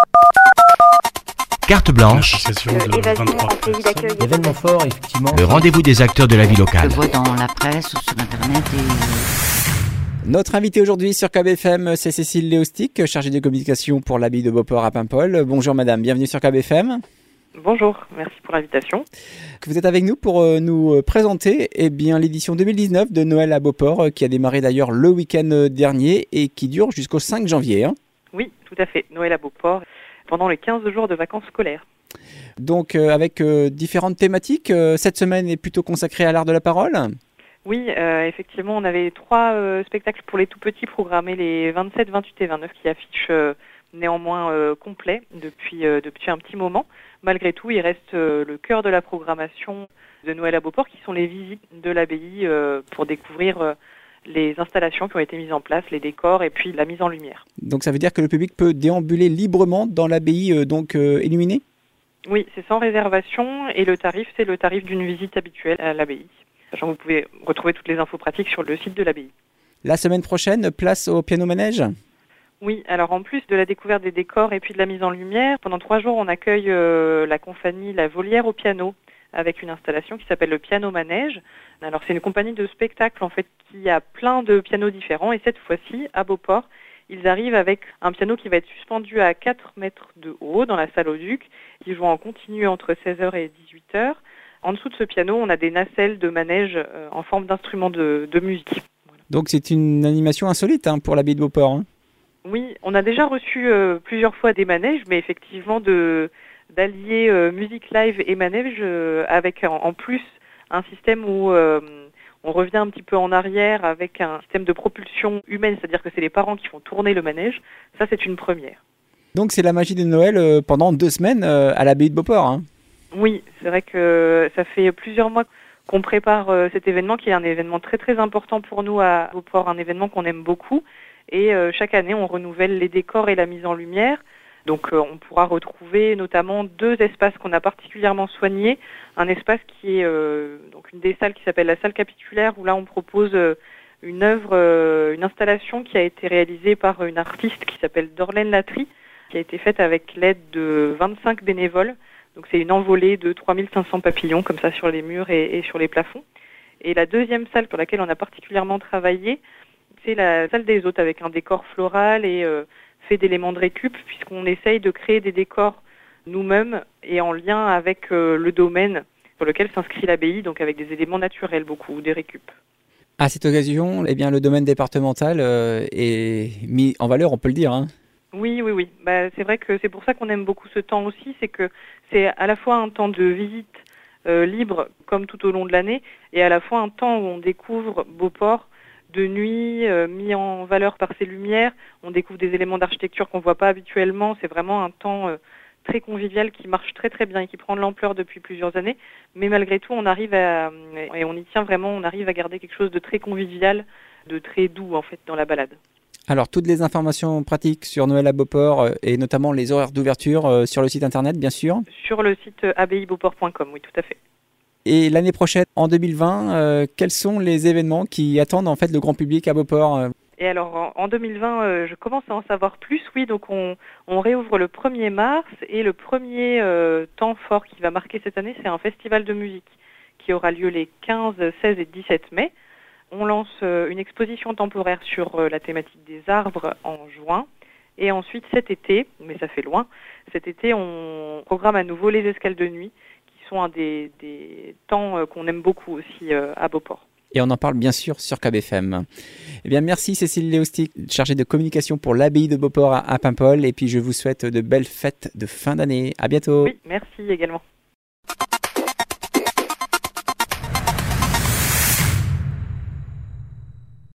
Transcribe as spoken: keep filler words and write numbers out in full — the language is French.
Carte blanche, L'association de vingt-trois personnes. Événement fort, effectivement. le rendez-vous des acteurs de la vie Je locale. le vois dans la presse ou sur internet et... Notre invité aujourd'hui sur K B F M, c'est Cécile Léostic, chargée de communication pour l'abbaye de Beauport à Paimpol. Bonjour madame, bienvenue sur K B F M. Bonjour, merci pour l'invitation. Vous êtes avec nous pour euh, nous présenter eh bien, l'édition deux mille dix-neuf de Noël à Beauport, euh, qui a démarré d'ailleurs le week-end dernier et qui dure jusqu'au cinq janvier. Hein. Oui, tout à fait, Noël à Beauport, pendant les quinze jours de vacances scolaires. Donc euh, avec euh, différentes thématiques, euh, cette semaine est plutôt consacrée à l'art de la parole. Oui, euh, effectivement, on avait trois euh, spectacles pour les tout-petits programmés les vingt-sept, vingt-huit et vingt-neuf qui affichent euh, néanmoins euh, complet depuis, euh, depuis un petit moment. Malgré tout, il reste euh, le cœur de la programmation de Noël à Beauport qui sont les visites de l'abbaye euh, pour découvrir euh, les installations qui ont été mises en place, les décors et puis la mise en lumière. Donc ça veut dire que le public peut déambuler librement dans l'abbaye euh, donc euh, illuminée ? Oui, c'est sans réservation et le tarif, c'est le tarif d'une visite habituelle à l'abbaye. Sachant que vous pouvez retrouver toutes les infos pratiques sur le site de l'abbaye. La semaine prochaine, place au piano-manège ? Oui, alors en plus de la découverte des décors et puis de la mise en lumière, pendant trois jours, on accueille euh, la compagnie La Volière au piano avec une installation qui s'appelle le Piano Manège. Alors c'est une compagnie de spectacle en fait qui a plein de pianos différents et cette fois-ci, à Beauport, ils arrivent avec un piano qui va être suspendu à quatre mètres de haut dans la salle au Duc, qui joue en continu entre seize heures et dix-huit heures. En dessous de ce piano, on a des nacelles de manège euh, en forme d'instruments de, de musique. Voilà. Donc c'est une animation insolite hein, pour l'abbaye de Beauport. Hein. Oui, on a déjà reçu euh, plusieurs fois des manèges, mais effectivement de d'allier euh, musique live et manège euh, avec en, en plus un système où euh, on revient un petit peu en arrière avec un système de propulsion humaine, c'est-à-dire que c'est les parents qui font tourner le manège. Ça, c'est une première. Donc c'est la magie de Noël euh, pendant deux semaines euh, à l'abbaye de Beauport. Hein. Oui, c'est vrai que ça fait plusieurs mois qu'on prépare euh, cet événement qui est un événement très très important pour nous à Beauport, un événement qu'on aime beaucoup. Et euh, chaque année, on renouvelle les décors et la mise en lumière. Donc euh, on pourra retrouver notamment deux espaces qu'on a particulièrement soignés. Un espace qui est euh, donc une des salles qui s'appelle la salle capitulaire, où là on propose euh, une œuvre, euh, une installation qui a été réalisée par une artiste qui s'appelle Dorlaine Latry, qui a été faite avec l'aide de vingt-cinq bénévoles. Donc c'est une envolée de trois mille cinq cents papillons comme ça sur les murs et, et sur les plafonds. Et la deuxième salle pour laquelle on a particulièrement travaillé, c'est la salle des hôtes avec un décor floral et euh, fait d'éléments de récup, puisqu'on essaye de créer des décors nous-mêmes et en lien avec euh, le domaine sur lequel s'inscrit l'abbaye, donc avec des éléments naturels beaucoup, des récup. À cette occasion, eh bien, le domaine départemental euh, est mis en valeur, on peut le dire. Hein. Oui, oui, oui. Bah, c'est vrai que c'est pour ça qu'on aime beaucoup ce temps aussi, c'est que c'est à la fois un temps de visite euh, libre, comme tout au long de l'année, et à la fois un temps où on découvre Beauport de nuit, euh, mis en valeur par ses lumières. On découvre des éléments d'architecture qu'on ne voit pas habituellement. C'est vraiment un temps euh, très convivial qui marche très très bien et qui prend de l'ampleur depuis plusieurs années. Mais malgré tout, on arrive à, et on y tient vraiment, on arrive à garder quelque chose de très convivial, de très doux en fait dans la balade. Alors, toutes les informations pratiques sur Noël à Beauport euh, et notamment les horaires d'ouverture euh, sur le site internet, bien sûr. Sur le site euh, abbaye beauport point com, oui, tout à fait. Et l'année prochaine, en deux mille vingt, euh, quels sont les événements qui attendent en fait le grand public à Beauport euh Et alors, en, en deux mille vingt, euh, je commence à en savoir plus, oui, donc on, on réouvre le premier mars et le premier euh, temps fort qui va marquer cette année, c'est un festival de musique qui aura lieu les quinze, seize et dix-sept mai. On lance euh, une exposition temporaire sur euh, la thématique des arbres en juin. Et ensuite, cet été, mais ça fait loin, cet été, on programme à nouveau les escales de nuit, qui sont un des, des temps euh, qu'on aime beaucoup aussi euh, à Beauport. Et on en parle bien sûr sur K B F M. Eh bien, merci Cécile Léostic, chargée de communication pour l'abbaye de Beauport à, à Paimpol. Et puis, je vous souhaite de belles fêtes de fin d'année. À bientôt. Oui, merci également.